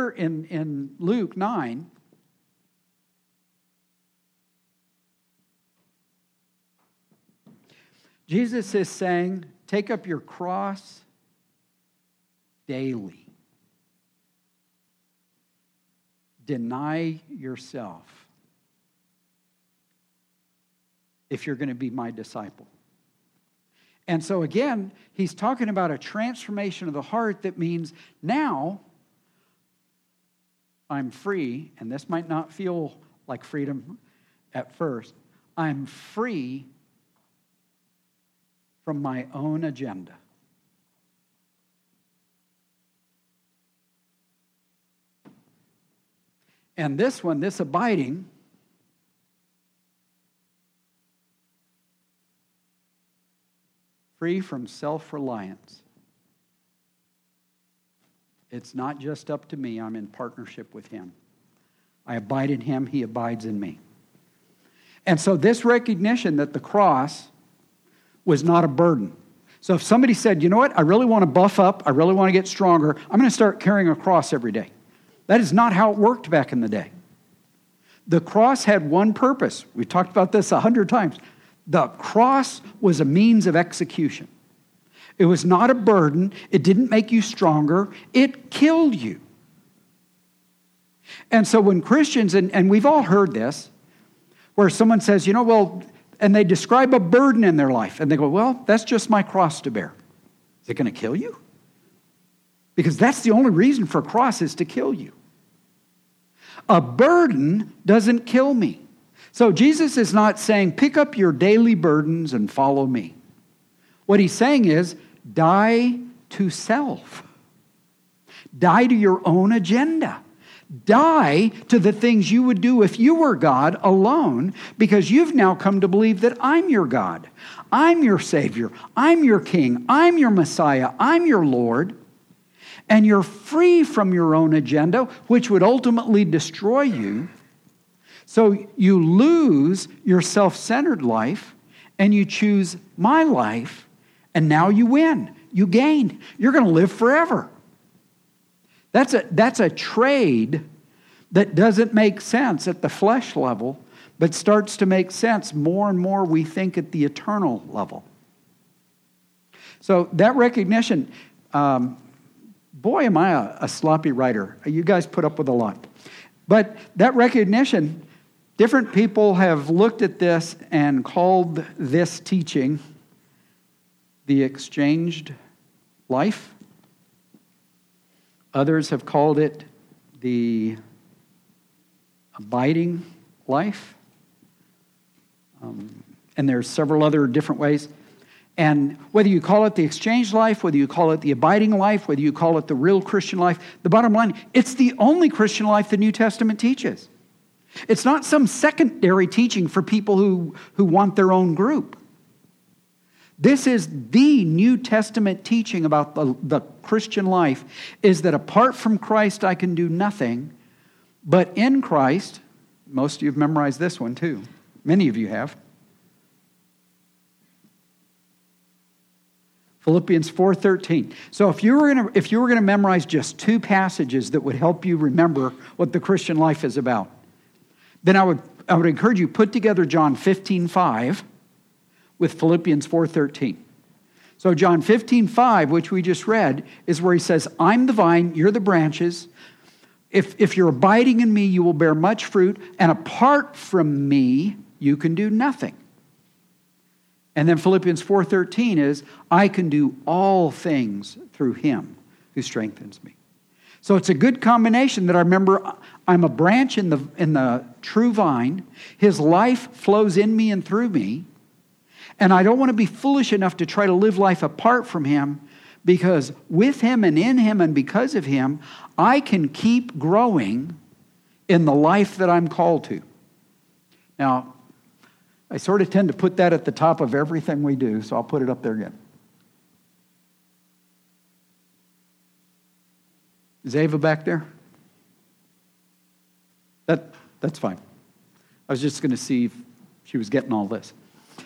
here in Luke 9, Jesus is saying, take up your cross daily. Deny yourself if you're going to be my disciple. And so again, he's talking about a transformation of the heart that means now I'm free, and this might not feel like freedom at first. I'm free from my own agenda. And this one, this abiding, free from self-reliance. It's not just up to me. I'm in partnership with him. I abide in him. He abides in me. And so this recognition that the cross was not a burden. So if somebody said, you know what, I really want to buff up, I really want to get stronger, I'm going to start carrying a cross every day. That is not how it worked back in the day. The cross had one purpose. We've talked about this 100 times. The cross was a means of execution. It was not a burden. It didn't make you stronger. It killed you. And so when Christians, and we've all heard this, where someone says, you know, well, and they describe a burden in their life, and they go, well, that's just my cross to bear. Is it going to kill you? Because that's the only reason for a cross is to kill you. A burden doesn't kill me. So Jesus is not saying, pick up your daily burdens and follow me. What he's saying is, die to self. Die to your own agenda. Die to the things you would do if you were God alone, because you've now come to believe that I'm your God. I'm your Savior. I'm your King. I'm your Messiah. I'm your Lord. And you're free from your own agenda, which would ultimately destroy you. So you lose your self-centered life and you choose my life, and now you win. You gain. You're going to live forever. That's a trade that doesn't make sense at the flesh level, but starts to make sense more and more we think at the eternal level. So that recognition, boy, am I a sloppy writer. You guys put up with a lot. But that recognition, different people have looked at this and called this teaching the exchanged life. Others have called it the abiding life. And there's several other different ways. And whether you call it the exchange life, whether you call it the abiding life, whether you call it the real Christian life, the bottom line, it's the only Christian life the New Testament teaches. It's not some secondary teaching for people who want their own group. This is the New Testament teaching about the Christian life, is that apart from Christ I can do nothing, but in Christ, most of you have memorized this one too. Many of you have. Philippians 4:13. So if you were going to memorize just two passages that would help you remember what the Christian life is about, then I would encourage you, put together John 15:5 with Philippians 4:13. So John 15:5, which we just read, is where he says, I'm the vine, you're the branches. If you're abiding in me, you will bear much fruit, and apart from me, you can do nothing. And then Philippians 4:13 is, I can do all things through him who strengthens me. So it's a good combination that I remember I'm a branch in the true vine. His life flows in me and through me. And I don't want to be foolish enough to try to live life apart from him, because with him and in him and because of him, I can keep growing in the life that I'm called to. Now, I sort of tend to put that at the top of everything we do, so I'll put it up there again. Is Ava back there? That's fine. I was just going to see if she was getting all this.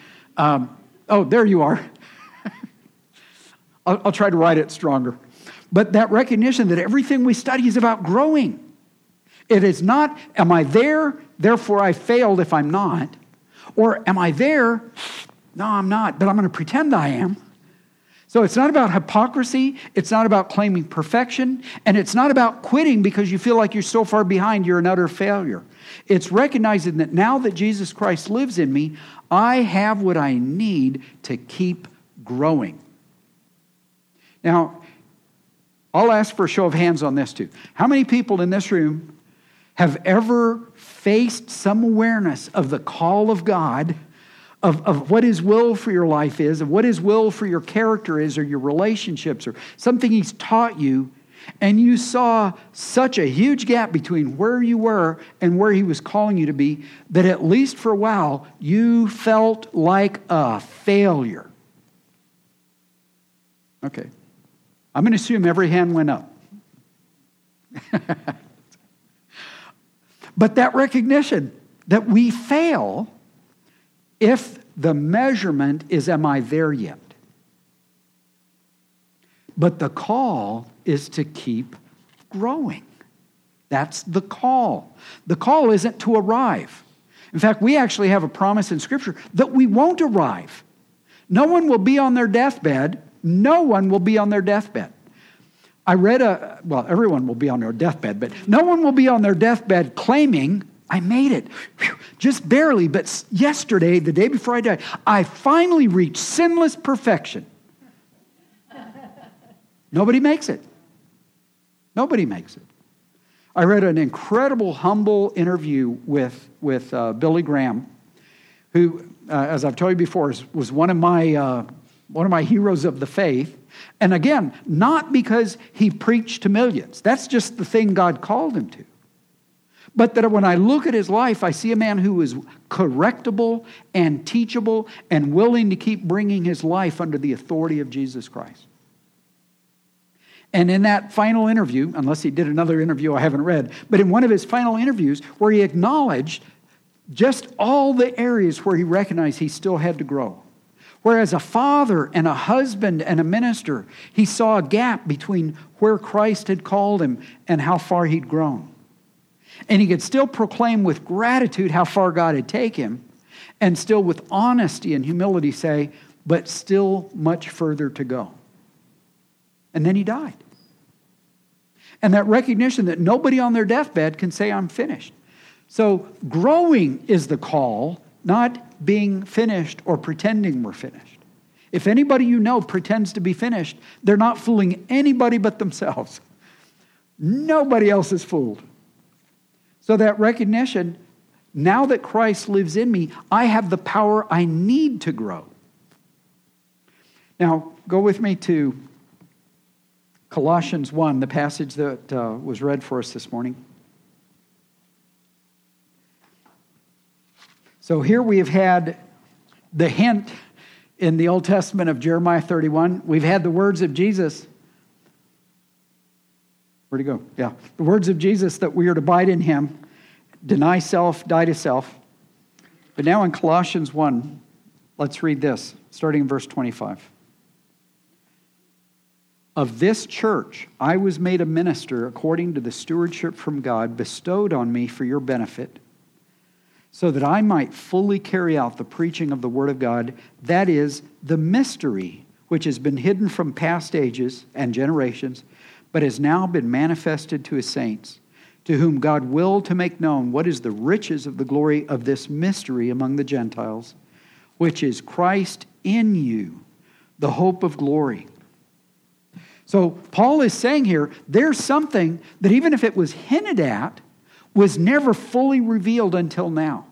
Oh, there you are. I'll try to write it stronger. But that recognition that everything we study is about growing. It is not, am I there, therefore I failed if I'm not. Or am I there? No, I'm not, but I'm going to pretend I am. So it's not about hypocrisy. It's not about claiming perfection. And it's not about quitting because you feel like you're so far behind, you're an utter failure. It's recognizing that now that Jesus Christ lives in me, I have what I need to keep growing. Now, I'll ask for a show of hands on this too. How many people in this room have ever faced some awareness of the call of God, of what His will for your life is, of what His will for your character is, or your relationships, or something He's taught you, and you saw such a huge gap between where you were and where He was calling you to be, that at least for a while, you felt like a failure? Okay. I'm going to assume every hand went up. But that recognition that we fail if the measurement is, am I there yet? But the call is to keep growing. That's the call. The call isn't to arrive. In fact, we actually have a promise in Scripture that we won't arrive. No one will be on their deathbed. No one will be on their deathbed. I read everyone will be on their deathbed, but no one will be on their deathbed claiming, I made it. Whew, just barely, but yesterday, the day before I died, I finally reached sinless perfection. Nobody makes it. Nobody makes it. I read an incredible, humble interview with Billy Graham, who, as I've told you before, was one of my heroes of the faith. And again, not because he preached to millions. That's just the thing God called him to. But that when I look at his life, I see a man who is correctable and teachable and willing to keep bringing his life under the authority of Jesus Christ. And in that final interview, unless he did another interview I haven't read, but in one of his final interviews where he acknowledged just all the areas where he recognized he still had to grow. Whereas a father and a husband and a minister, he saw a gap between where Christ had called him and how far he'd grown. And he could still proclaim with gratitude how far God had taken him, and still with honesty and humility say, but still much further to go. And then he died. And that recognition that nobody on their deathbed can say, I'm finished. So growing is the call, not being finished or pretending we're finished. If anybody you know pretends to be finished, they're not fooling anybody but themselves. Nobody else is fooled. So that recognition, now that Christ lives in me, I have the power I need to grow. Now, go with me to Colossians 1, the passage that was read for us this morning. So here we have had the hint in the Old Testament of Jeremiah 31. We've had the words of Jesus. Where'd he go? Yeah. The words of Jesus that we are to abide in him, deny self, die to self. But now in Colossians 1, let's read this, starting in verse 25. Of this church I was made a minister according to the stewardship from God bestowed on me for your benefit, so that I might fully carry out the preaching of the Word of God, that is, the mystery which has been hidden from past ages and generations, but has now been manifested to His saints, to whom God willed to make known what is the riches of the glory of this mystery among the Gentiles, which is Christ in you, the hope of glory. So Paul is saying here, there's something that even if it was hinted at, was never fully revealed until now.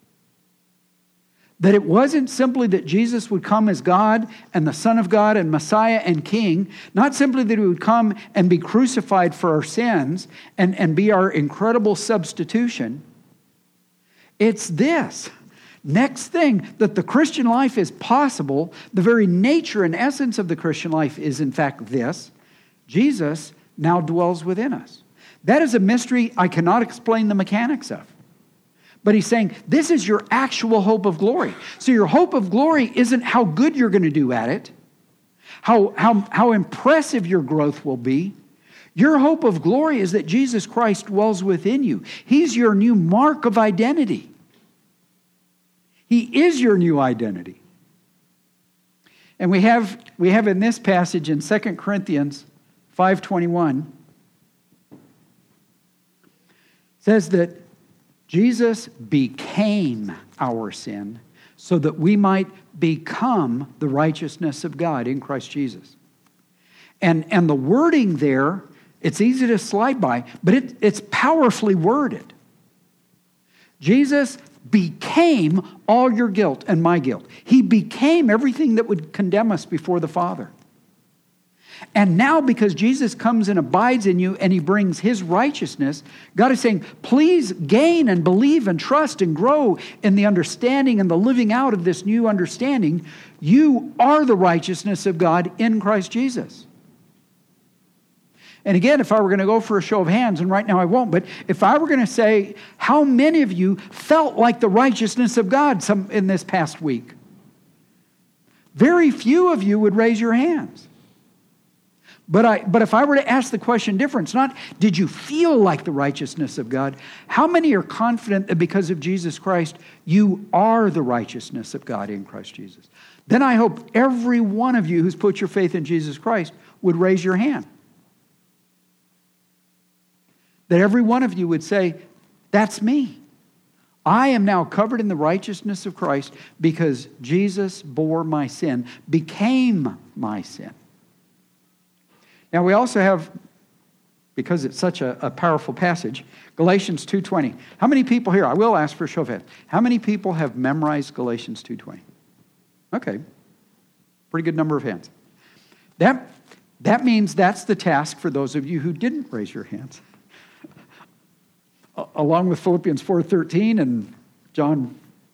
That it wasn't simply that Jesus would come as God and the Son of God and Messiah and King, not simply that He would come and be crucified for our sins and be our incredible substitution. It's this next thing, that the Christian life is possible. The very nature and essence of the Christian life is in fact this: Jesus now dwells within us. That is a mystery I cannot explain the mechanics of. But he's saying, this is your actual hope of glory. So your hope of glory isn't how good you're going to do at it, how impressive your growth will be, Your hope of glory is that Jesus Christ dwells within you. He's your new mark of identity. He is your new identity. And we have in this passage in 2 Corinthians 5:21, says that Jesus became our sin so that we might become the righteousness of God in Christ Jesus. And the wording there, it's easy to slide by, but it's powerfully worded. Jesus became all your guilt and my guilt. He became everything that would condemn us before the Father. And now, because Jesus comes and abides in you and he brings his righteousness, God is saying, please gain and believe and trust and grow in the understanding and the living out of this new understanding. You are the righteousness of God in Christ Jesus. And again, if I were going to go for a show of hands, and right now I won't, but if I were going to say, how many of you felt like the righteousness of God in this past week? Very few of you would raise your hands. But if I were to ask the question different, it's not, did you feel like the righteousness of God? How many are confident that because of Jesus Christ, you are the righteousness of God in Christ Jesus? Then I hope every one of you who's put your faith in Jesus Christ would raise your hand. That every one of you would say, that's me. I am now covered in the righteousness of Christ because Jesus bore my sin, became my sin. Now we also have, because it's such a powerful passage, Galatians 2:20. How many people here, I will ask for a show of hands, how many people have memorized Galatians 2:20? Okay, pretty good number of hands. That means that's the task for those of you who didn't raise your hands. Along with Philippians 4:13 and John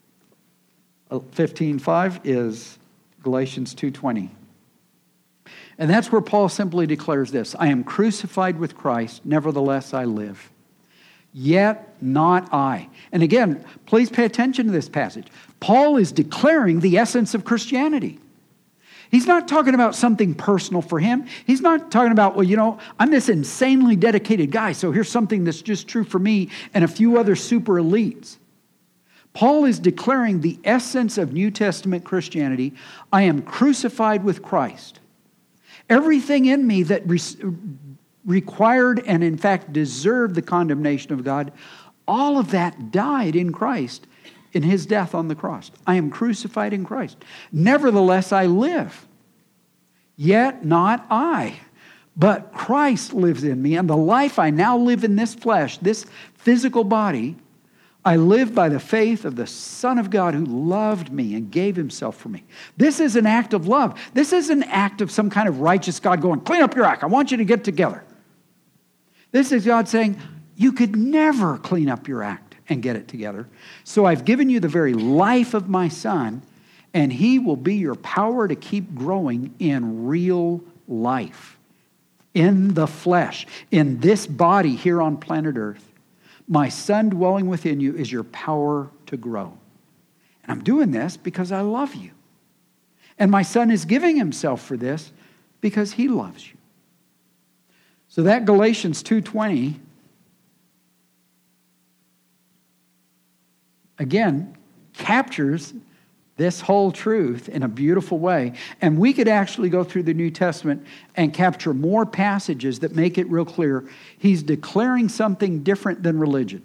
15:5 is Galatians 2:20. And that's where Paul simply declares this: I am crucified with Christ, nevertheless I live. Yet not I. And again, please pay attention to this passage. Paul is declaring the essence of Christianity. He's not talking about something personal for him. He's not talking about, well, I'm this insanely dedicated guy, so here's something that's just true for me and a few other super elites. Paul is declaring the essence of New Testament Christianity. I am crucified with Christ. Everything in me that required and in fact deserved the condemnation of God, all of that died in Christ in his death on the cross. I am crucified in Christ. Nevertheless, I live. Yet not I, but Christ lives in me. And the life I now live in this flesh, this physical body, I live by the faith of the Son of God who loved me and gave himself for me. This is an act of love. This is an act of some kind of righteous God going, clean up your act. I want you to get together. This is God saying, you could never clean up your act and get it together. So I've given you the very life of my Son, and he will be your power to keep growing in real life, in the flesh, in this body here on planet Earth. My Son dwelling within you is your power to grow. And I'm doing this because I love you. And my Son is giving himself for this because he loves you. So that Galatians 2:20, again, captures this whole truth in a beautiful way. And we could actually go through the New Testament and capture more passages that make it real clear. He's declaring something different than religion.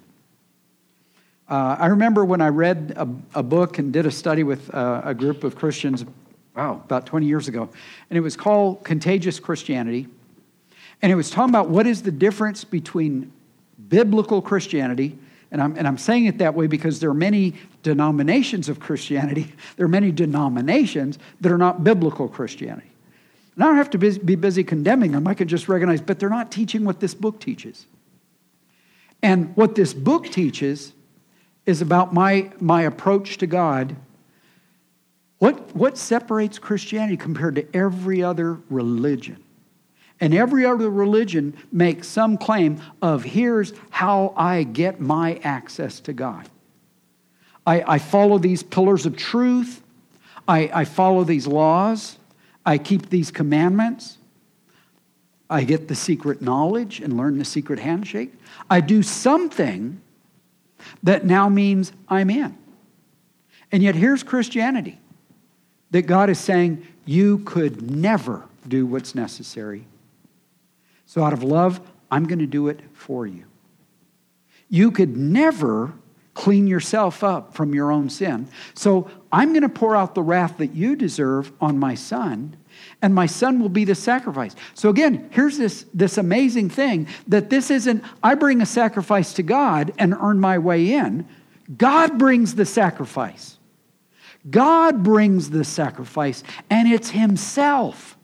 I remember when I read a book and did a study with a group of Christians, about 20 years ago. And it was called Contagious Christianity. And it was talking about what is the difference between biblical Christianity. And I'm saying it that way because there are many denominations of Christianity. There are many denominations that are not biblical Christianity. And I don't have to be busy condemning them. I can just recognize, but they're not teaching what this book teaches. And what this book teaches is about my approach to God. What separates Christianity compared to every other religion? And every other religion makes some claim of here's how I get my access to God. I follow these pillars of truth. I follow these laws. I keep these commandments. I get the secret knowledge and learn the secret handshake. I do something that now means I'm in. And yet here's Christianity, that God is saying, you could never do what's necessary. So out of love, I'm going to do it for you. You could never clean yourself up from your own sin. So I'm going to pour out the wrath that you deserve on my son, and my son will be the sacrifice. So again, here's this amazing thing, that this isn't, I bring a sacrifice to God and earn my way in. God brings the sacrifice. God brings the sacrifice, and it's himself.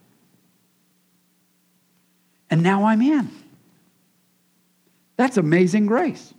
And now I'm in. That's amazing grace.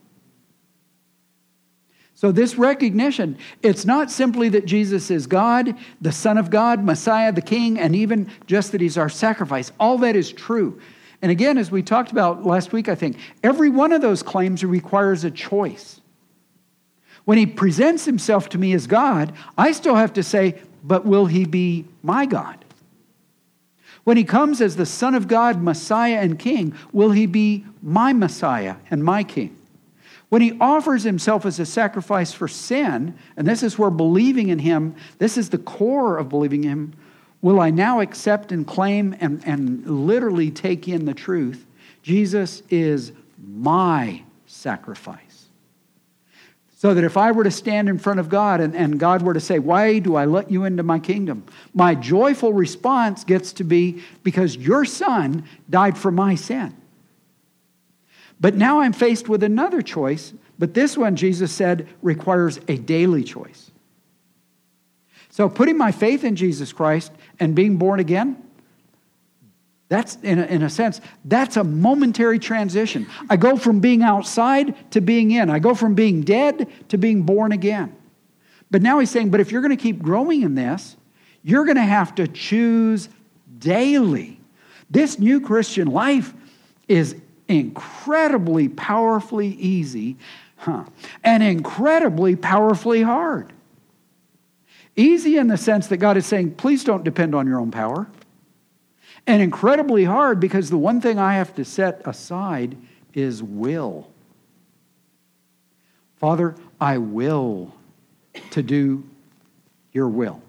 So this recognition, it's not simply that Jesus is God, the Son of God, Messiah, the King, and even just that he's our sacrifice. All that is true. And again, as we talked about last week, I think, every one of those claims requires a choice. When he presents himself to me as God, I still have to say, but will he be my God? When he comes as the Son of God, Messiah, and King, will he be my Messiah and my King? When he offers himself as a sacrifice for sin, and this is where believing in him, this is the core of believing in him, will I now accept and claim and literally take in the truth? Jesus is my sacrifice. So that if I were to stand in front of God and God were to say, why do I let you into my kingdom? My joyful response gets to be, because your son died for my sin. But now I'm faced with another choice, but this one, Jesus said, requires a daily choice. So putting my faith in Jesus Christ and being born again, that's, in a sense, that's a momentary transition. I go from being outside to being in. I go from being dead to being born again. But now he's saying, but if you're going to keep growing in this, you're going to have to choose daily. This new Christian life is incredibly powerfully easy, and incredibly powerfully hard. Easy in the sense that God is saying, please don't depend on your own power. And incredibly hard because the one thing I have to set aside is will. Father, I will to do your will.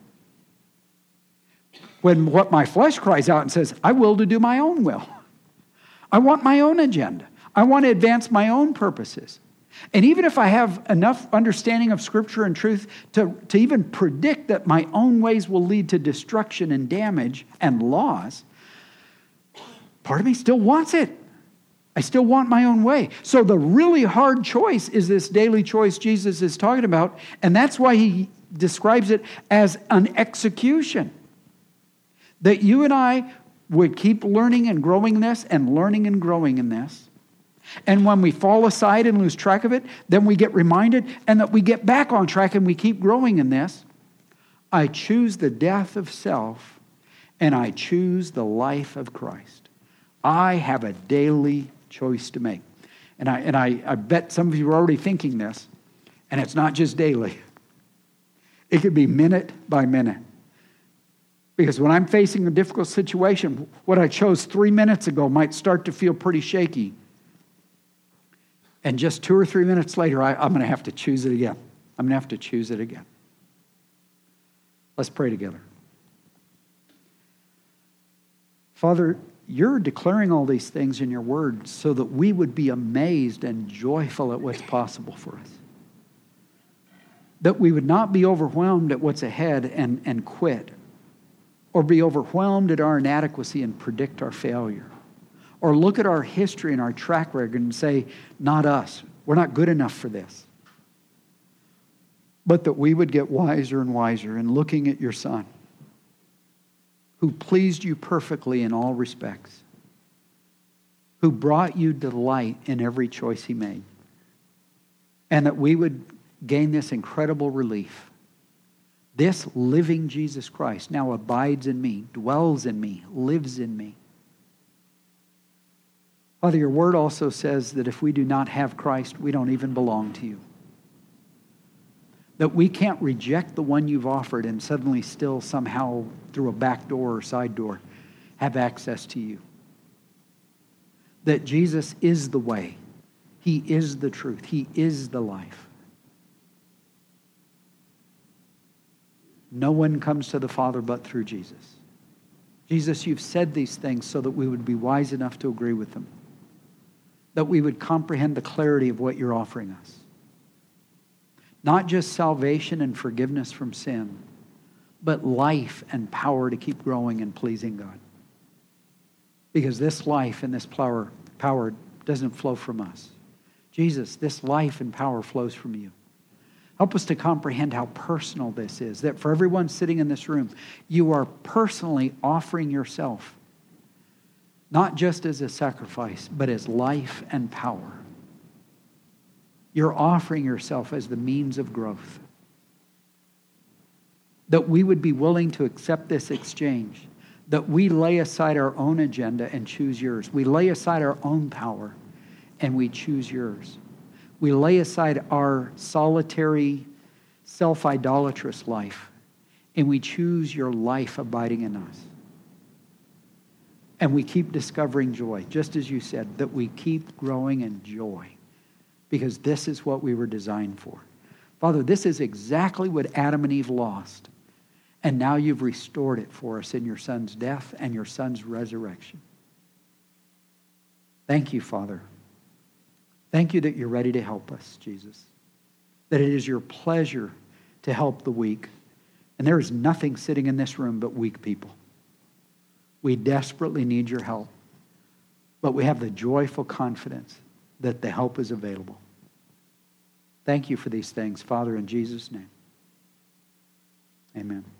When what my flesh cries out and says, I will to do my own will. I want my own agenda. I want to advance my own purposes. And even if I have enough understanding of Scripture and truth to even predict that my own ways will lead to destruction and damage and loss, part of me still wants it. I still want my own way. So the really hard choice is this daily choice Jesus is talking about, and that's why he describes it as an execution. That you and I would keep learning and growing in this and learning and growing in this. And when we fall aside and lose track of it, then we get reminded and that we get back on track and we keep growing in this. I choose the death of self and I choose the life of Christ. I have a daily choice to make. And I bet some of you are already thinking this, and it's not just daily. It could be minute by minute. Because when I'm facing a difficult situation, what I chose 3 minutes ago might start to feel pretty shaky. And just 2 or 3 minutes later, I'm going to have to choose it again. I'm going to have to choose it again. Let's pray together. Father, you're declaring all these things in your word so that we would be amazed and joyful at what's possible for us. That we would not be overwhelmed at what's ahead and quit. Or be overwhelmed at our inadequacy and predict our failure. Or look at our history and our track record and say, not us. We're not good enough for this. But that we would get wiser and wiser in looking at your Son, who pleased you perfectly in all respects, who brought you delight in every choice he made, and that we would gain this incredible relief. This living Jesus Christ now abides in me, dwells in me, lives in me. Father, your word also says that if we do not have Christ, we don't even belong to you. That we can't reject the one you've offered and suddenly still somehow through a back door or side door have access to you. that Jesus is the way. He is the truth. He is the life. No one comes to the Father but through Jesus. Jesus, you've said these things so that we would be wise enough to agree with them, that we would comprehend the clarity of what you're offering us. Not just salvation and forgiveness from sin, but life and power to keep growing and pleasing God. Because this life and this power doesn't flow from us. Jesus, this life and power flows from you. Help us to comprehend how personal this is, that for everyone sitting in this room, you are personally offering yourself, not just as a sacrifice, but as life and power. You're offering yourself as the means of growth. That we would be willing to accept this exchange, that we lay aside our own agenda and choose yours. We lay aside our own power and we choose yours. We lay aside our solitary, self-idolatrous life and we choose your life abiding in us. And we keep discovering joy, just as you said, that we keep growing in joy because this is what we were designed for. Father, this is exactly what Adam and Eve lost. And now you've restored it for us in your Son's death and your Son's resurrection. Thank you, Father. Thank you that you're ready to help us, Jesus. That it is your pleasure to help the weak. And there is nothing sitting in this room but weak people. We desperately need your help. But we have the joyful confidence that the help is available. Thank you for these things, Father, in Jesus' name. Amen.